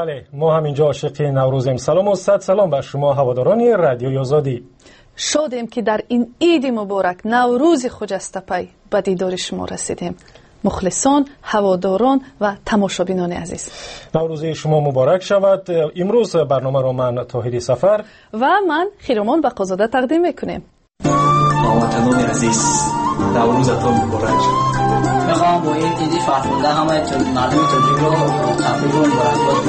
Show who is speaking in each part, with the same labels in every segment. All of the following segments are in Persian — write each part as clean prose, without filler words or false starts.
Speaker 1: بله، ما هم اینجا عاشق نوروزیم. سلام و صد سلام بر شما هواداران رادیوی آزادی.
Speaker 2: شادیم که در این عید مبارک نوروز خجسته‌پی به دیدار شما رسیدیم. مخلصان، هواداران و تماشابینان عزیز،
Speaker 1: نوروز شما مبارک شود. امروز برنامه را من طاهری سفر
Speaker 2: و من خیرمان بقازاده تقدیم میکنیم.
Speaker 3: هموطنان عزیز، نوروزتان مبارک.
Speaker 4: میخوام با این عید فرخنده همه مردم تاجیک رو تبریک و مبارکباد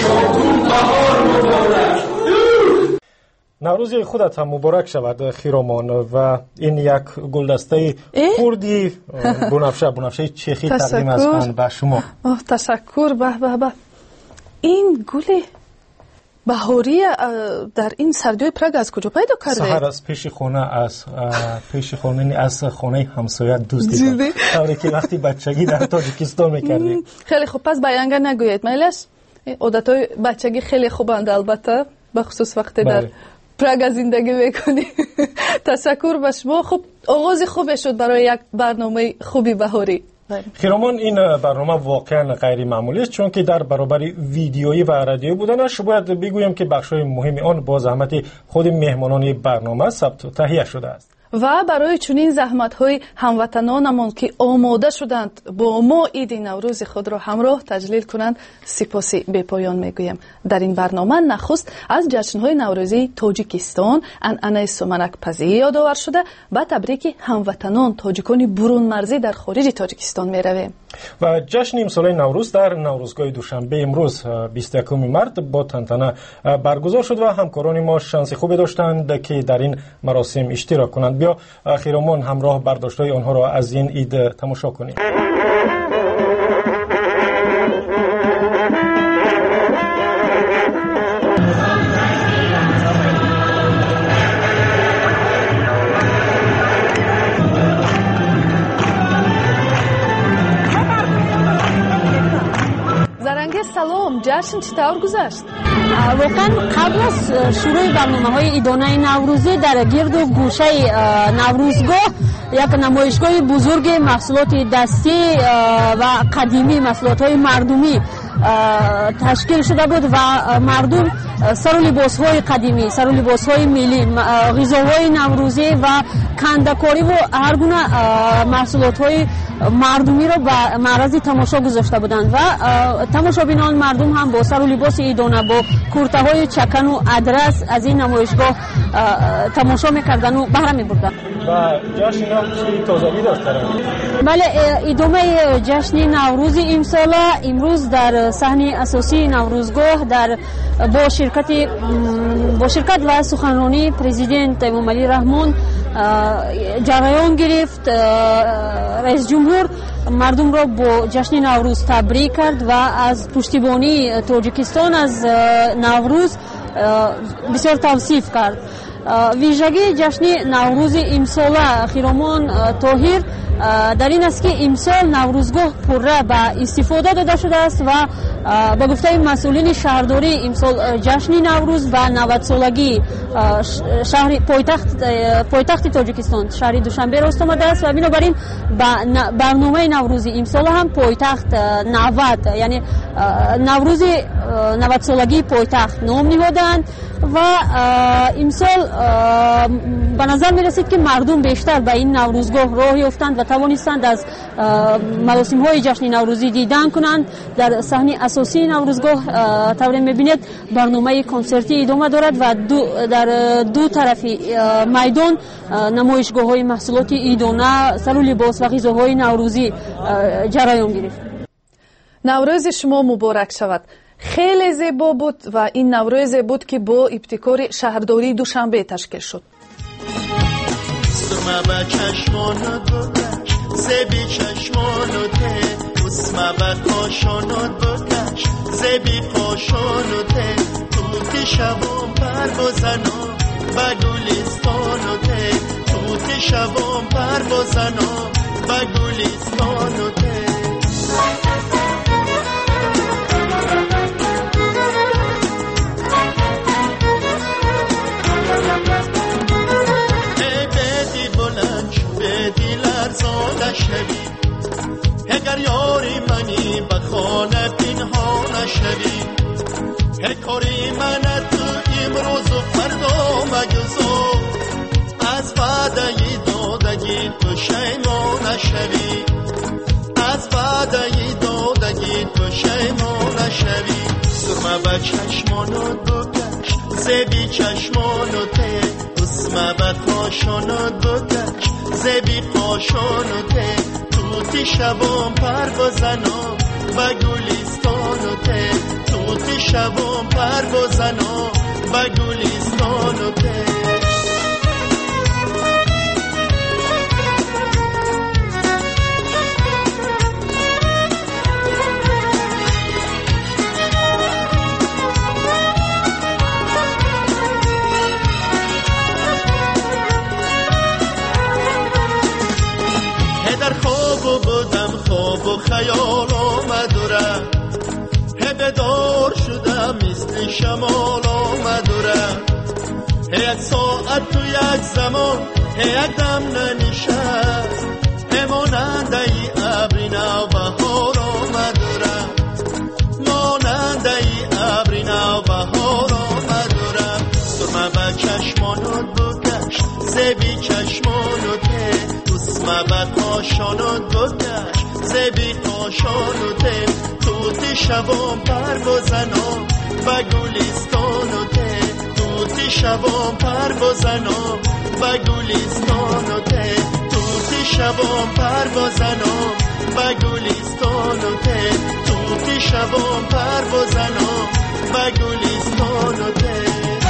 Speaker 1: بگم. نوروز خودت هم مبارک شود خیرمان. و این یک گلدسته کردی بنفشه چخی تقدیم است به شما.
Speaker 2: تشکر. به این گل بهاری در این سردیای پراگ از کجا پیدا کرده؟
Speaker 1: سحر از پیش خانه از خانه همسایه دوست دیدم. طوری که وقتی بچگی در تاجیکستان میکردیم.
Speaker 2: خیلی خوب، پس بیانگر نگوید میلش. عادتهای بچگی خیلی خوبند البته، به خصوص وقتی در پراگ زندگی میکنی. تشکر به شما. خب آغاز خوبی شد برای یک برنامه خوبی بهاری.
Speaker 1: خیرمان، این برنامه واقعا غیر معمولی است، چون که در برابر ویدیویی و رادیویی بودنش باید بگویم که بخشای مهمی آن با زحمت خود مهمانان برنامه ثبت و تهیه شده است.
Speaker 2: و برای چنین زحمت‌های هموطنانمان که آماده شدند با ما عید نوروز خود را همراه تجلیل کنند، سپاسی بی‌پایان میگویم. در این برنامه نخست از جشن‌های نوروزی تاجیکستان، عنعنه سمنک پزی یادآور شده، با تبریک هموطنان تاجیکان برون مرزی در خارج تاجیکستان می‌رویم.
Speaker 1: و جشن امسال نوروز در نوروزگاه دوشنبه امروز 21 مارس با تنتنه برگزار شد و همکاران ما شانس خوبی داشتند که در این مراسم اشتراک کنند. بیا خیرمان همراه برداشت‌های آنها را از این عید تماشا کنیم.
Speaker 2: سلام، جشن چطور گذشت؟
Speaker 5: واقعا قبل از شروع برنامه‌های عیدانه نوروزی در گرد و گوشه نوروزگاه یک نمایشگاه بزرگ محصولات دستی و قدیمی، محصولات‌های مردمی تشکیل شده بود و مردم سر و لباس‌های قدیمی، سر و لباس‌های ملی، غذاهای نوروزی و کنده‌کاری و هر گونه محصولات‌های مردمی را به معرض تماشا گذاشته بودند و تماشابینان مردم هم با سر و لباس عیدانه با کرته‌های چکن و ادرس از این نمایشگاه تماشا می‌کردند و بهره می‌بردند.
Speaker 1: و جشن نوروزی تازگی داشت.
Speaker 5: بله، ادامه جشن نوروز امروز در صحنه اساسی نوروزگاه با شرکت و سخنرانی پرزیدنت امامعلی رحمان جریان گرفت. رئیس جمهور مردم را با جشن نوروز تبریک کرد و از پشتیبانی تاجیکستان از نوروز بسیار توصیف کرد. ویژگی جشن نوروز امسال خیرمان طاهر در این است که امسال نوروزگاه پره به استفاده داده شده است و با گفته مسئولین شهرداری امسال جشن نوروز و 90 سالگی شهر پایتخت تاجیکستان شهر دوشنبه راست آمده است و بنابراین برنامه نوروزی امسال هم پایتخت 90 یعنی نوروز 90 سالگی پایتخت نام نهادند و امسال به نظر می رسید که مردم بیشتر به این نوروزگاه راه یافتند و توانستند از مراسم های جشن نوروزی دیدن کنند. در صحنه اساسی نوروزگاه طوری می بینید برنامه کنسرتی ادامه دارد و در دو طرف میدان نمایشگاه های محصولات عیدانه، سر و لباس و غذاهای نوروزی جریان گرفت.
Speaker 2: نوروز شما مبارک شود. خیلی زیبا بود و این نوروز بود که با ابتکار شهرداری دوشنبه تشکیل شد.
Speaker 6: اسمه به چشمانت بکش، زبی چشمانته، اسمه به کاشانت بکش، زبی کاشانته، توتی شبام پر بزنا، به گلستانته، توتی شبام پر بزنا، به گلستانته. شوی اگر یاری منی به خانه پنهان شوی دادگی پشیمان نشوی، از وعده دادگی پشیمان نشوی. سرمه به چشمانت بکش زبی چشمانته، اسمه به کاشانت بکش زبی کاشانته. توتی شبام پروازنا و گلستانته، توتی شبام پروازنا و گلستانته. در خواب بودم خواب و خیال آمد و رفت، بیدار شدم مثل شمال آمد و رفت. یک ساعت تو یک زمان یک دم ننشست، ماننده ای ابری نو بهار آمد و رفت، ماننده ای ابری نو بهار آمد و رفت. سرمه به چشمانت بکش زبی چشمانته، اسمه به کاشانت بکش زبی کاشانته. توتی شبام پروازنا و گلستانته، توتی شبام پروازنا و گلستانته، توتی شبام پروازنا و گلستانته، توتی شبام پروازنا و گلستانته.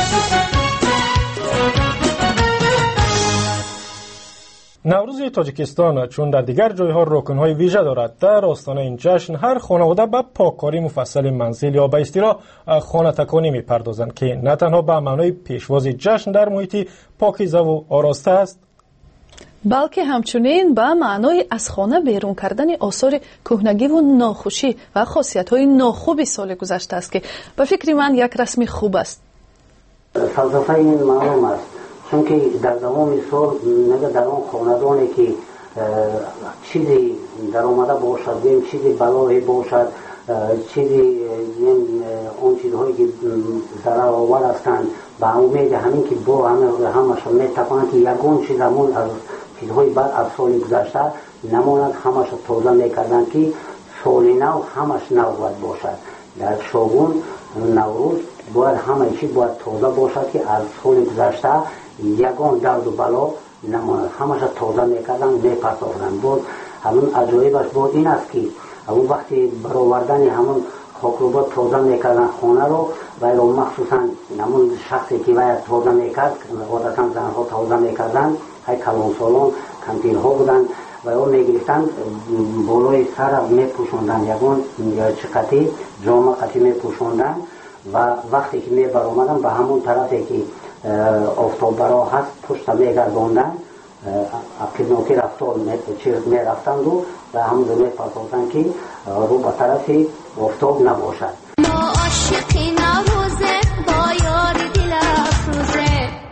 Speaker 1: نوروز تاجیکستان چون در دیگر جایها رکن‌های ویژه دارد، در آستانه این جشن هر خانواده به پاککاری مفصل منزل یا به اصطلاح خانه تکانی می‌پردازند که نه تنها به معنای پیشواز جشن در محیطی پاکیزه و آراسته است،
Speaker 2: بلکه همچنین به معنای از خانه بیرون کردن آثار کهنگی و ناخوشی و خاصیت‌های ناخوبی سال گذشته است که به فکر من یک رسم خوب است.
Speaker 7: فلسفه این معلوم است، چون که در دوام سال نگه در آن خاندانی که چیزی در آمده باشد، چیزی بلایی باشد، چیزی اون چیزهایی که ضرر آور هستند، به امید همین که با همش میتوانند که یگون چیز همون از چیزهای بعد از سال گذشته نماند، همش تازه میکردند که سال نو همش نو باید باشد. در شاگون نوروز باید همه چیز باید تازه باشد که از سال گذشته یگان درد و بلا نماند، همش تازه میکردن میپرداختند. بود همون عجایبش بود این است که اون وقتی برآوردن همون خاکروبات تازه میکردن خانه رو و مخصوصا همون شخصی که باید تازه میکرد، عادتا زنها تازه میکردن، های کلان سالان کانتین ها بودن و او میگرفتن بالای سر میپوشوندن، یگان چقتی جامعه قطعی میپوشوندن و وقتی که می برآمدن به همون طرفی که آفتاب برا هست پشت میگرداندن، خدمتی رفتار میرفتند و به همون می پرداختند که رو به طرف آفتاب نباشد.
Speaker 8: ما عاشقی نوروزه با یار دل افروزه.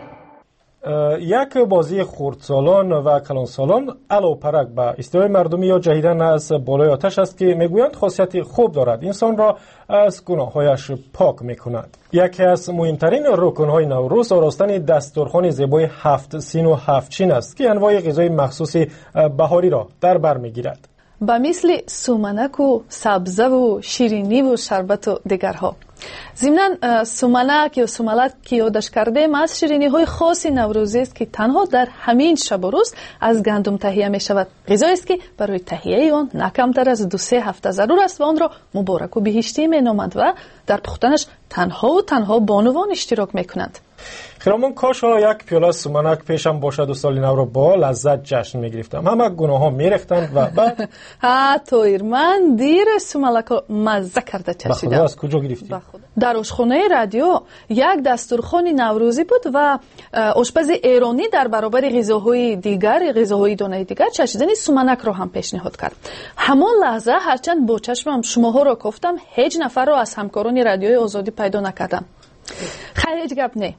Speaker 1: یک بازی خردسالان و کلانسالان علاوه پرک به اصطلاح مردمی یا جهیدن از بالای آتش است که میگویند خاصیت خوب دارد، انسان را از گناهایش پاک میکند. یکی از مهمترین رکنهای نوروز آراستن دسترخوان زیبای 7 سین و 7 چین است که انواع غذای مخصوص بهاری را در بر میگیرد،
Speaker 2: به مثل سومنک و سبزه و شیرینی و شربت و دیگرها. ضمناً سومنک یا سوملک که یادش کردیم از شیرینی های خاص نوروزی است که تنها در همین شب و روز از گندم تهیه می شود. غذایی است که برای تهیه آن نه کمتر از 2-3 هفته ضرور است و آن را مبارک و بهشتی می نامند و در پختنش تنها بانوان اشتراک می کنند.
Speaker 1: خیرامان کاش یک پیاله سومنک پیشم باشد و سال نو را با لذت جشن میگرفتم. همه گناه ها میرختند و بعد
Speaker 2: تویر من دیر سومنک مزه کرده چشیدم.
Speaker 1: بخدا از کجا گرفتی؟
Speaker 2: در آشخانه رادیو یک دسترخوان نوروزی بود و آشپز ایرانی در برابر غذاهای دانه دیگر چشیدن سومنک را هم پیشنهاد کرد. همان لحظه هرچند با چشمم شماها را گفتم هیچ نفر را از همکاران رادیوی آزادی پیدا نکردم. خیر هیچ گپ نه.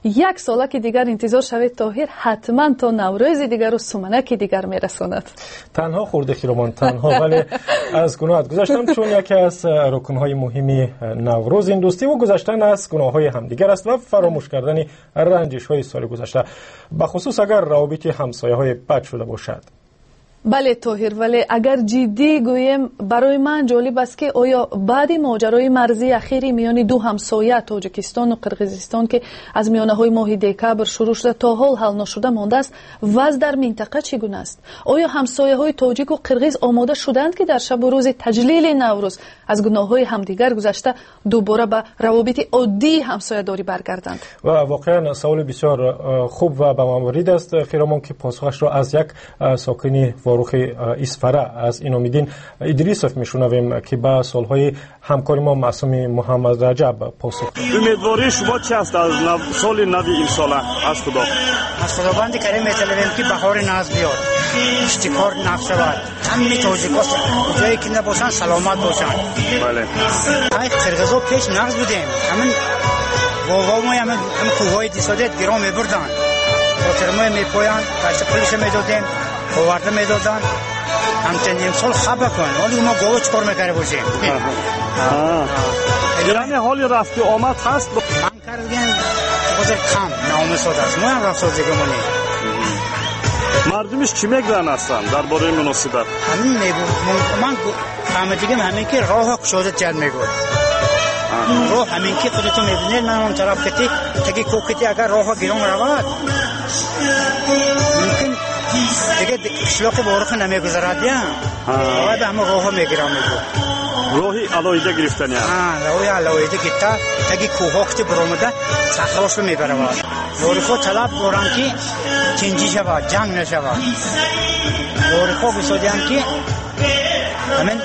Speaker 2: یک ساله که دیگر انتظار شوید طاهر حتما تا نوروز دیگر و سمنک دیگر میرساند.
Speaker 1: تنها خورده خیرمان تنها، ولی از گناهت گذشتن، چون یکی از رکنهای مهمی نوروز این دوستی و گذشتن از گناههای همدیگر است و فراموش کردن رنجش های سال گذشته، بخصوص اگر روابط همسایه های بد شده باشد.
Speaker 2: بله طاهر، ولی اگر جدی گویم برای من جالب است که آیا بعد ماجرای مرزی اخیری میان دو همسایه تاجیکستان و قرقیزستان که از میانه های ماه دکبر شروع شده تا حال حل نشده مانده است، وضع در منطقه چگونه است؟ آیا همسایه های تاجیک و قرقیز آماده شدند که در شب و روز تجلیل نوروز از گناه های همدیگر گذشته دوباره به روابط عادی همسایه داری برگردند؟
Speaker 1: و واقعا سوال بسیار خوب و به موارد است خیرمان که پاسخش را از یک ساکنی فاروق اسفره از این امیدین ادریسوف میشنویم که با سالهای همکاری ما معصوم محمد رجب پاسخ.
Speaker 9: امیدواری شما چی است از سال نو این ساله از خدا؟
Speaker 10: از خداوند کریم میطلبیم که بهار ناز بیاد، اشتکار نفس شود، همین توجیکاست جایی که نباشن سلامت باشن.
Speaker 9: بله.
Speaker 10: های قرقیزا پیش نقص بودیم، همین واقعا ما همین کوههای دیسادت گرام میبردن، خاطرمای میپویان، کشت پولش میدادیم، آورده میدادن، همچنین امسال خبر کن، ولی ما گاو چکار میکرده باشیم.
Speaker 9: یعنی حالی رفت آمد هست؟
Speaker 10: هم کردیم بازر کم نامساد است، ما هم رفت سازگمونی.
Speaker 9: مردمش چی میگن هستن در باره مناسبت؟
Speaker 10: همین من فهمیدیم همین که راه کشادت جد میگوید. راه همین که خودتون میبینید، من اون طرف کتی تکی کوکتی اگر راه گیرون رود ممکن دیگه اشلاق بارخ نمیگذارد یا باید همه راه میگیرم میگو
Speaker 9: راهی علایده گرفتن یا
Speaker 10: راهی علایده گرفته تکی کوها کتی برامده صخراش رو میبره بارخو طلب بارن که چنجی شود جنگ نشود بارخو بسادیم که همین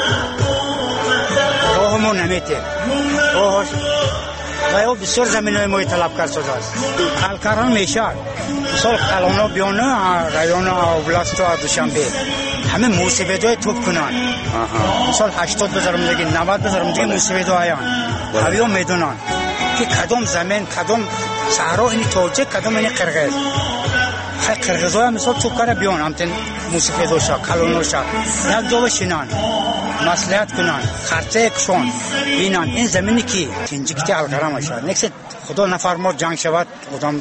Speaker 10: راهمون نمیته راهش و یا بسیار زمین های مای طلب کرد ساز است کلکران میشد مثال کلانا بیانه رایان اوبلاست و دوشنبه همه موسیقی های توپ کنن مثال 80 بذارم دیگه 90 بذارم دیگه موسیقی هایان هاویا میدونن که کدام زمین کدام صحرا این تاجیک کدام این قرقیز قرقیز های مثال توپ کنه بیان همتن موسیقی دوشا کلانا شد یک جا بشینن مسئولیت کنن خرچه کشون بینن این زمینی که تنجیکتی حلقرم شد نکست خدا نفرما جنگ شود خودم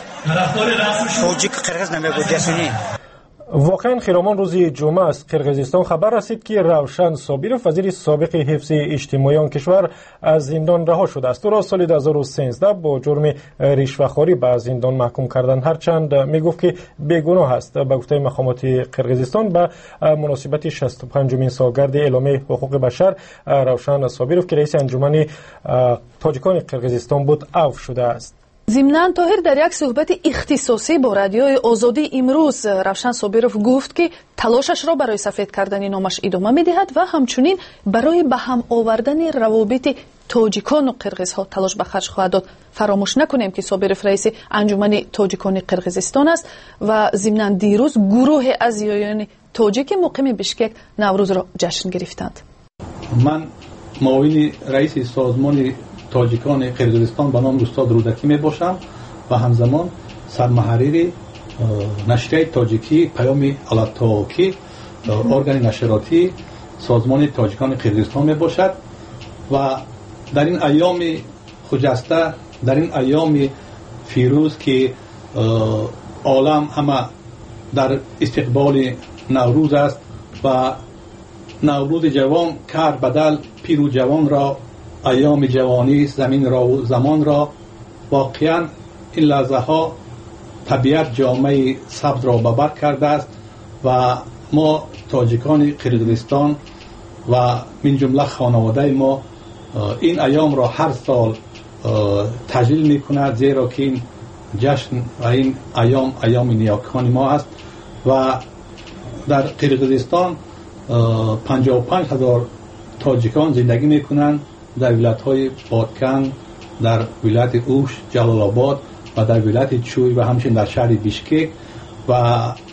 Speaker 10: توجیک قرقیز نمیگو دیسونی.
Speaker 1: واقعا خیرامان روزی جمعه از قرقیزستان خبر رسید که روشن صابرов وزیر سابق حفظ اجتماعی آن کشور از زندان رها شده است. او را سال 2013 با جرم رشوه‌خواری به زندان محکوم کردند، هرچند میگفت که بیگناه است. به گفته مقامات قرقیزستان به مناسبت 65مین سالگرد اعلامیه حقوق بشر روشن صابرov که رئیس انجمن تاجیکان قرقیزستان بود عفو شده است.
Speaker 2: ضمناً طاهر در یک صحبت اختصاصی با رادیوی آزادی امروز روشن صابرov گفت که تلاشش را برای سفید کردن نامش ادامه می‌دهد و همچنین برای به هم آوردن روابط تاجیکان و قرقیزها تلاش به خرج خواهد داد. فراموش نکنیم که صابرov رئیس انجمن تاجیکان قرقیزستان است و ضمناً دیروز گروه از یایان تاجیک مقیم بشکک نوروز را جشن گرفتند.
Speaker 11: من معاون رئیس سازمان تاجیکان قرقیزستان به نام استاد رودکی می باشم و همزمان سرمحرر نشریه تاجیکی پیام الاتاکی ارگان نشراتی سازمان تاجیکان قرقیزستان می باشد و در این ایام خجسته در این ایام فیروز که عالم همه در استقبال نوروز است و نوروز جوان کار بدل پیرو جوان را ایام جوانی زمین را و زمان را واقعا این لحظه ها طبیعت جامعه سبز را ببر کرده است و ما تاجیکان قرقیزستان و من جمله خانواده ما این ایام را هر سال تجلیل می کند زیرا که این جشن و این ایام نیاکان ما است و در قرقیزستان 55,000 تاجیکان زندگی می کنند در ولایت های بادکن، در ولایت اوش، جلال آباد و در ولایت چوی و همچنین در شهر بیشکک و